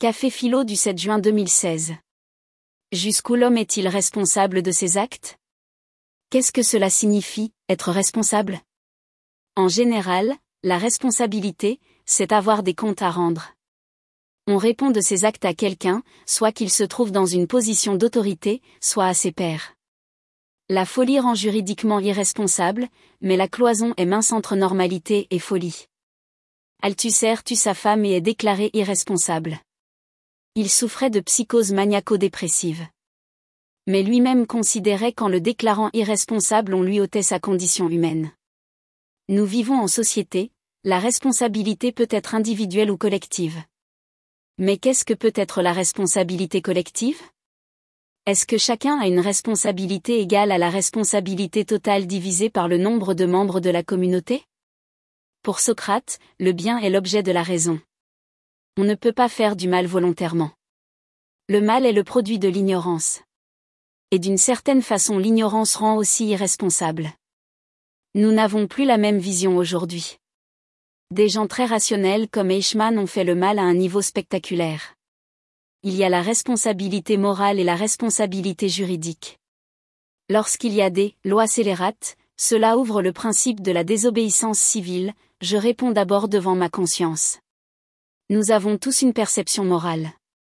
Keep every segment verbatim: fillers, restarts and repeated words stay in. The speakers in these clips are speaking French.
Café Philo du sept juin deux mille seize. Jusqu'où l'homme est-il responsable de ses actes? Qu'est-ce que cela signifie, être responsable? En général, la responsabilité, c'est avoir des comptes à rendre. On répond de ses actes à quelqu'un, soit qu'il se trouve dans une position d'autorité, soit à ses pairs. La folie rend juridiquement irresponsable, mais la cloison est mince entre normalité et folie. Althusser tue sa femme et est déclaré irresponsable. Il souffrait de psychose maniaco-dépressive. Mais lui-même considérait qu'en le déclarant irresponsable on lui ôtait sa condition humaine. Nous vivons en société, la responsabilité peut être individuelle ou collective. Mais qu'est-ce que peut être la responsabilité collective? Est-ce que chacun a une responsabilité égale à la responsabilité totale divisée par le nombre de membres de la communauté? Pour Socrate, le bien est l'objet de la raison. On ne peut pas faire du mal volontairement. Le mal est le produit de l'ignorance. Et d'une certaine façon l'ignorance rend aussi irresponsable. Nous n'avons plus la même vision aujourd'hui. Des gens très rationnels comme Eichmann ont fait le mal à un niveau spectaculaire. Il y a la responsabilité morale et la responsabilité juridique. Lorsqu'il y a des lois scélérates, cela ouvre le principe de la désobéissance civile, je réponds d'abord devant ma conscience. Nous avons tous une perception morale.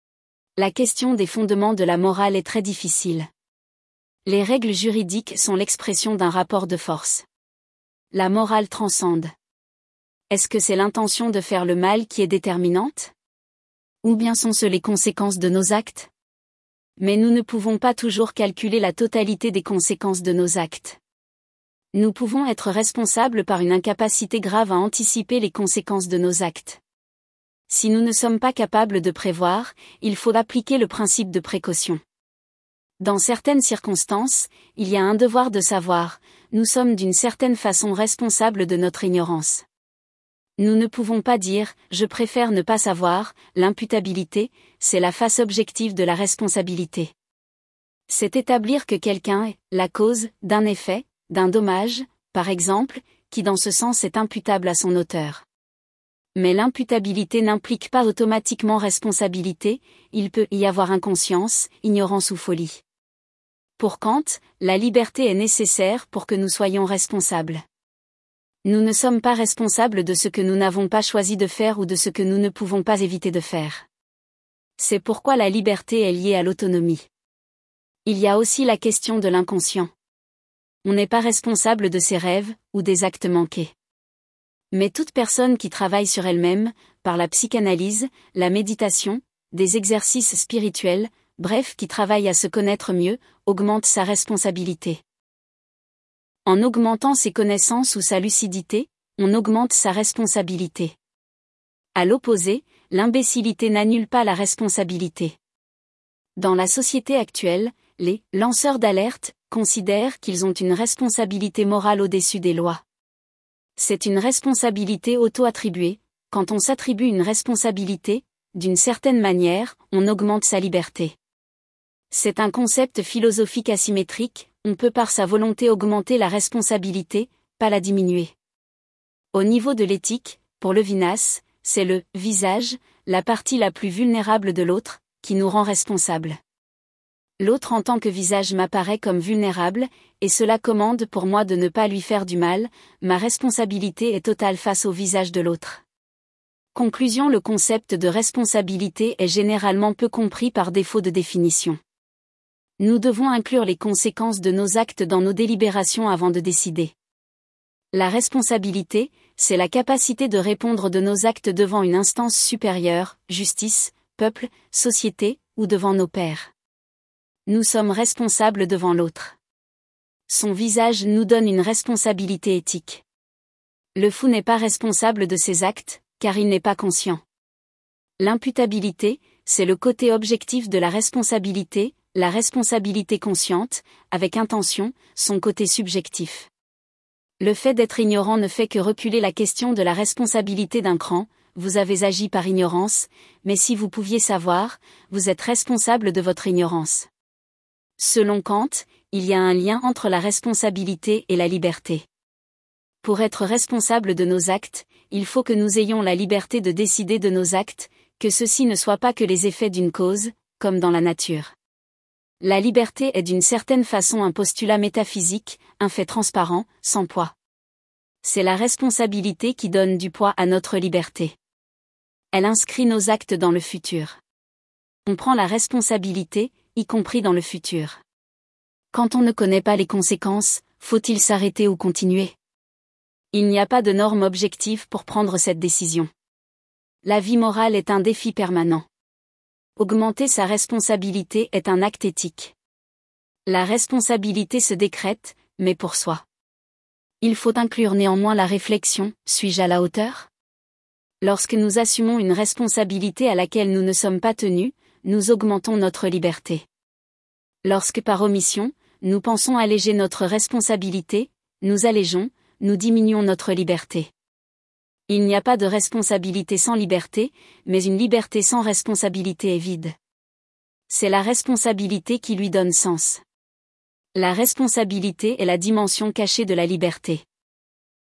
La question des fondements de la morale est très difficile. Les règles juridiques sont l'expression d'un rapport de force. La morale transcende. Est-ce que c'est l'intention de faire le mal qui est déterminante? Ou bien sont-ce les conséquences de nos actes? Mais nous ne pouvons pas toujours calculer la totalité des conséquences de nos actes. Nous pouvons être responsables par une incapacité grave à anticiper les conséquences de nos actes. Si nous ne sommes pas capables de prévoir, il faut appliquer le principe de précaution. Dans certaines circonstances, il y a un devoir de savoir, nous sommes d'une certaine façon responsables de notre ignorance. Nous ne pouvons pas dire « je préfère ne pas savoir », l'imputabilité, c'est la face objective de la responsabilité. C'est établir que quelqu'un est la cause d'un effet, d'un dommage, par exemple, qui dans ce sens est imputable à son auteur. Mais l'imputabilité n'implique pas automatiquement responsabilité, il peut y avoir inconscience, ignorance ou folie. Pour Kant, la liberté est nécessaire pour que nous soyons responsables. Nous ne sommes pas responsables de ce que nous n'avons pas choisi de faire ou de ce que nous ne pouvons pas éviter de faire. C'est pourquoi la liberté est liée à l'autonomie. Il y a aussi la question de l'inconscient. On n'est pas responsable de ses rêves, ou des actes manqués. Mais toute personne qui travaille sur elle-même, par la psychanalyse, la méditation, des exercices spirituels, bref qui travaille à se connaître mieux, augmente sa responsabilité. En augmentant ses connaissances ou sa lucidité, on augmente sa responsabilité. À l'opposé, l'imbécilité n'annule pas la responsabilité. Dans la société actuelle, les « lanceurs d'alerte » considèrent qu'ils ont une responsabilité morale au-dessus des lois. C'est une responsabilité auto-attribuée. Quand on s'attribue une responsabilité, d'une certaine manière, on augmente sa liberté. C'est un concept philosophique asymétrique, on peut par sa volonté augmenter la responsabilité, pas la diminuer. Au niveau de l'éthique, pour Levinas, c'est le « visage », la partie la plus vulnérable de l'autre, qui nous rend responsables. L'autre en tant que visage m'apparaît comme vulnérable, et cela commande pour moi de ne pas lui faire du mal, ma responsabilité est totale face au visage de l'autre. Conclusion: le concept de responsabilité est généralement peu compris par défaut de définition. Nous devons inclure les conséquences de nos actes dans nos délibérations avant de décider. La responsabilité, c'est la capacité de répondre de nos actes devant une instance supérieure, justice, peuple, société, ou devant nos pairs. Nous sommes responsables devant l'autre. Son visage nous donne une responsabilité éthique. Le fou n'est pas responsable de ses actes, car il n'est pas conscient. L'imputabilité, c'est le côté objectif de la responsabilité, la responsabilité consciente, avec intention, son côté subjectif. Le fait d'être ignorant ne fait que reculer la question de la responsabilité d'un cran. Vous avez agi par ignorance, mais si vous pouviez savoir, vous êtes responsable de votre ignorance. Selon Kant, il y a un lien entre la responsabilité et la liberté. Pour être responsable de nos actes, il faut que nous ayons la liberté de décider de nos actes, que ceci ne soit pas que les effets d'une cause, comme dans la nature. La liberté est d'une certaine façon un postulat métaphysique, un fait transparent, sans poids. C'est la responsabilité qui donne du poids à notre liberté. Elle inscrit nos actes dans le futur. On prend la responsabilité, y compris dans le futur. Quand on ne connaît pas les conséquences, faut-il s'arrêter ou continuer? Il n'y a pas de norme objective pour prendre cette décision. La vie morale est un défi permanent. Augmenter sa responsabilité est un acte éthique. La responsabilité se décrète, mais pour soi. Il faut inclure néanmoins la réflexion, suis-je à la hauteur? Lorsque nous assumons une responsabilité à laquelle nous ne sommes pas tenus, nous augmentons notre liberté. Lorsque par omission, nous pensons alléger notre responsabilité, nous allégeons, nous diminuons notre liberté. Il n'y a pas de responsabilité sans liberté, mais une liberté sans responsabilité est vide. C'est la responsabilité qui lui donne sens. La responsabilité est la dimension cachée de la liberté.